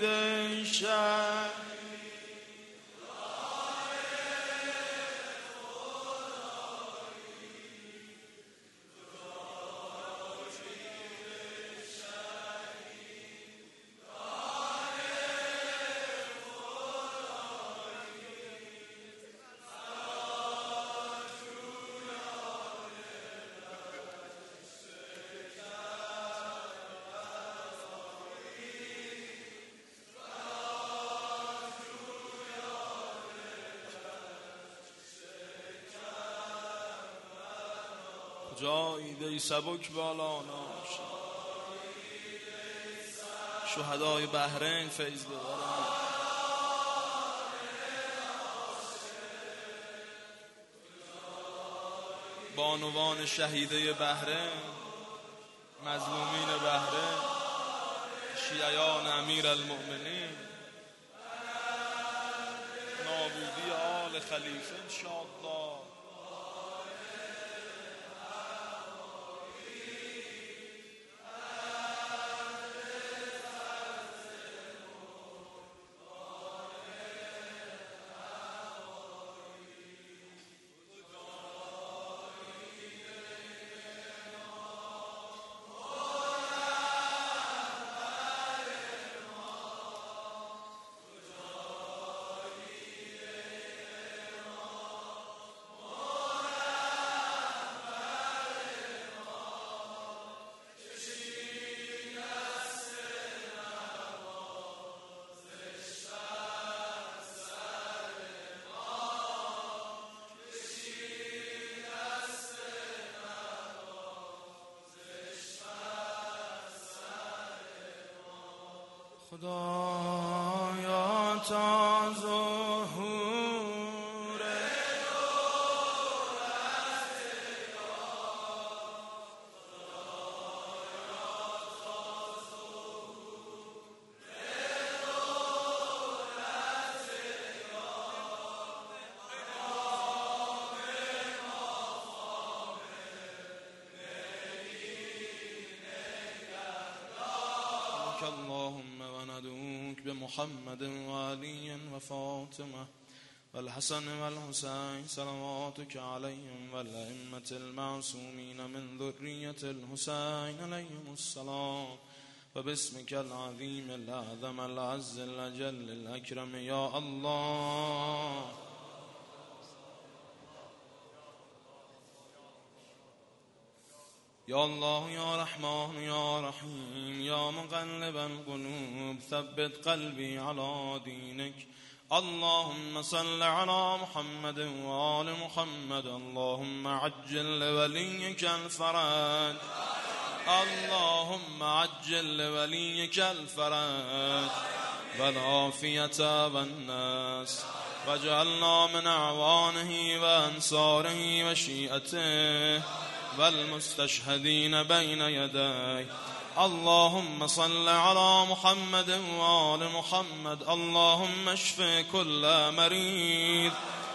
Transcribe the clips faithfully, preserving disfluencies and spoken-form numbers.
شهید جایی دی سبک بالا ناش شهدای بحرین فیض ببرن بانوان شهیده بحرین مظلومین بحرین شیعیان امیر المؤمنین نابودی آل خلیفه انشاءالله خدایا تا ظهور اللهم وندعوك بمحمد وعلي وفاطمة والحسن والحسين صلواتك عليهم والأئمة المعصومين من ذرية الحسين عليهم السلام وباسمك العظيم الأعظم العز الأجل الأكرم يا الله يا الله يا رحمن يا رحيم يا مقلب القلوب ثبت قلبي على دينك اللهم صل على محمد وآل محمد اللهم عجل لوليك الفرج اللهم عجل لوليك الفرج والعافية والناس واجعلنا من أعوانه وأنصاره وشيئته والمستشهدين بين يديه اللهم صل على محمد وآل محمد اللهم اشف كل مريض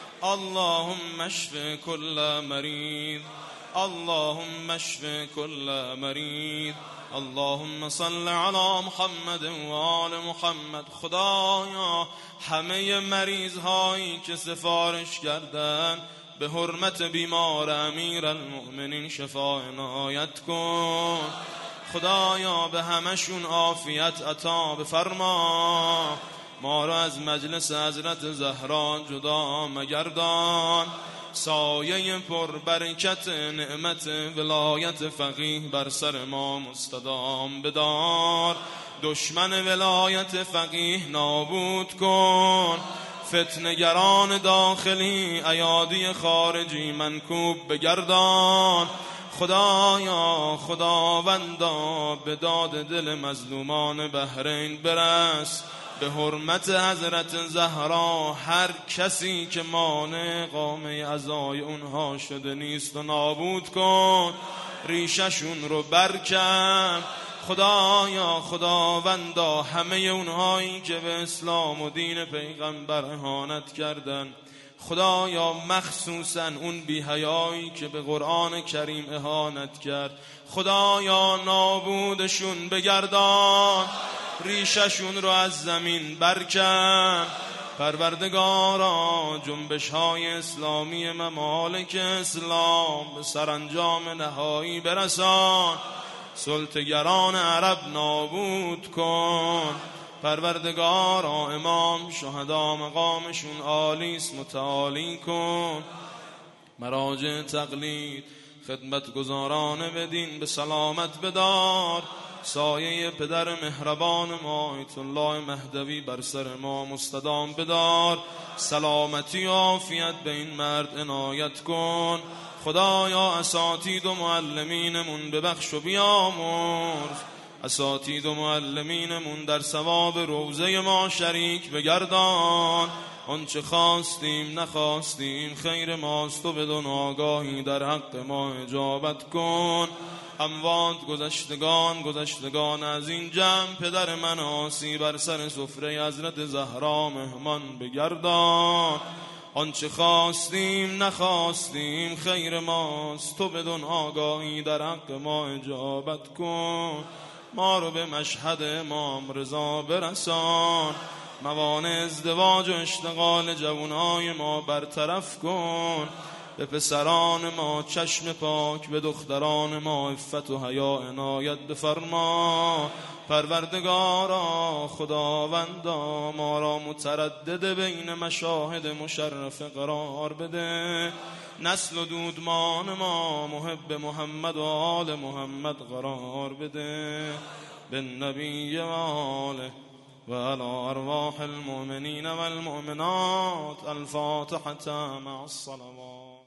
اللهم اشف كل مريض اللهم اشف كل مريض اللهم صل على محمد وآل محمد خدایا همه مریض هایی که سفارش کردن به حرمت بیمار امیر المؤمنین شفا عنایت کن خدایا به همشون عافیت عطا بفرما ما را از مجلس حضرت زهرا جدا مگردان سایه پر برکت نعمت ولایت فقیه بر سر ما مستدام بدار دشمن ولایت فقیه نابود کن فتنگران داخلی ایادی خارجی منکوب بگردان خدایا خداوندا به داد دل مظلومان بحرین برس به حرمت حضرت زهرا هر کسی که مانع قامه عزای اونها شده نیست و نابود کن ریششون رو برکن خدایا خداوندا همه اونهایی که به اسلام و دین پیغمبر اهانت کردن خدایا مخصوصا اون بی‌حیایی که به قرآن کریم اهانت کرد، خدایا نابودشون بگردان، ریششون رو از زمین برکن. پروردگارا جنبش های اسلامی ممالک اسلام به سرانجام نهایی برسان، سلطه‌گران عرب نابود کن. پروردگارا امام شهدا مقامشون عالیست، متعالی کن. مراجع تقلید خدمتگزاران بدین به سلامت بدار. سایه پدر مهربان ما آیت الله مهدوی بر سر ما مستدام بدار. سلامتی و عافیت به این مرد عنایت کن. خدایا اساتید و معلمینمون ببخش و بیامرز. اساتید و معلمینمون در ثواب روضه ما شریک بگردان. آنچه خواستیم نخواستیم خیر ماست و بدون آگاهی در حق ما اجابت کن. اموات گذشتگان گذشتگان از این جمع پدر من آسی بر سر سفره حضرت زهرا مهمان بگردان. آنچه خواستیم نخواستیم خیر ماست، تو بدون آگاهی در حق ما اجابت کن. ما رو به مشهد امام رضا برسان. موانع ازدواج و اشتغال جوانای ما برطرف کن. به پسران ما چشم پاک، به دختران ما عفت و حیا عنایت بفرما. پروردگارا خداوندا ما را متردد بین مشاهد مشرف قرار بده. نسل و دودمان ما محب محمد و آل محمد قرار بده. بالنبی و آله و علی ارواح المؤمنین و المؤمنات. الفاتحة مع الصلوات.